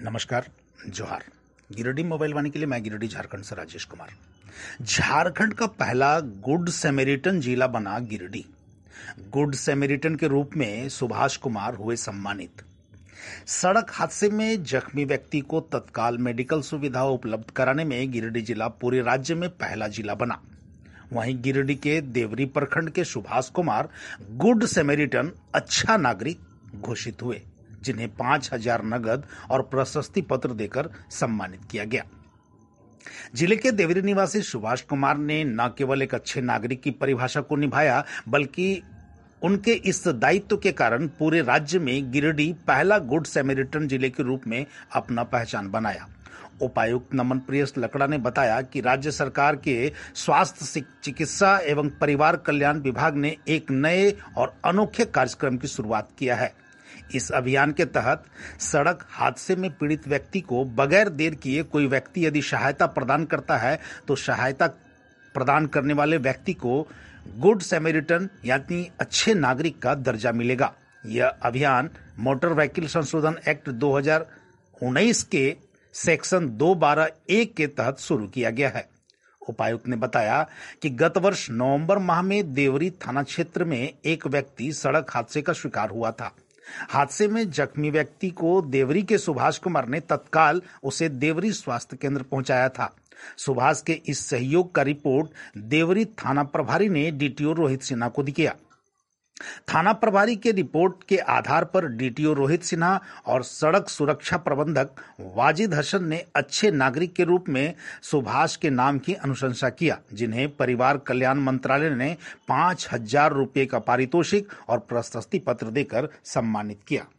नमस्कार, जोहार। गिरिडीह मोबाइल वाणी के लिए मैं गिरिडीह झारखंड से राजेश कुमार। झारखंड का पहला गुड सैमरिटन जिला बना गिरिडीह। गुड सैमरिटन के रूप में सुभाष कुमार हुए सम्मानित। सड़क हादसे में जख्मी व्यक्ति को तत्काल मेडिकल सुविधा उपलब्ध कराने में गिरिडीह जिला पूरे राज्य में पहला जिला बना। वहीं गिरिडीह के देवरी प्रखंड के सुभाष कुमार गुड सैमरिटन अच्छा नागरिक घोषित हुए, जिन्हें 5,000 नगद और प्रशस्ति पत्र देकर सम्मानित किया गया। जिले के देवरी निवासी सुभाष कुमार ने न केवल एक अच्छे नागरिक की परिभाषा को निभाया, बल्कि उनके इस दायित्व के कारण पूरे राज्य में गिरिडीह पहला गुड सैमरिटन जिले के रूप में अपना पहचान बनाया। उपायुक्त नमन प्रियस लकड़ा ने बताया कि राज्य सरकार के स्वास्थ्य, चिकित्सा एवं परिवार कल्याण विभाग ने एक नए और अनोखे कार्यक्रम की शुरुआत किया है। इस अभियान के तहत सड़क हादसे में पीड़ित व्यक्ति को बगैर देर किए कोई व्यक्ति यदि सहायता प्रदान करता है तो सहायता प्रदान करने वाले व्यक्ति को गुड सैमरिटन यानी अच्छे नागरिक का दर्जा मिलेगा। यह अभियान मोटर व्हीकल संशोधन एक्ट 2019 के सेक्शन 212(a) के तहत शुरू किया गया है। उपायुक्त ने बताया कि गत वर्ष नवंबर माह में देवरी थाना क्षेत्र में एक व्यक्ति सड़क हादसे का शिकार हुआ था। हादसे में जख्मी व्यक्ति को देवरी के सुभाष कुमार ने तत्काल उसे देवरी स्वास्थ्य केंद्र पहुंचाया था। सुभाष के इस सहयोग का रिपोर्ट देवरी थाना प्रभारी ने डीटीओ रोहित सिन्हा को दिया। थाना प्रभारी के रिपोर्ट के आधार पर डीटीओ रोहित सिन्हा और सड़क सुरक्षा प्रबंधक वाजिद हसन ने अच्छे नागरिक के रूप में सुभाष के नाम की अनुशंसा किया, जिन्हें परिवार कल्याण मंत्रालय ने 5,000 रुपये का पारितोषिक और प्रशस्ति पत्र देकर सम्मानित किया।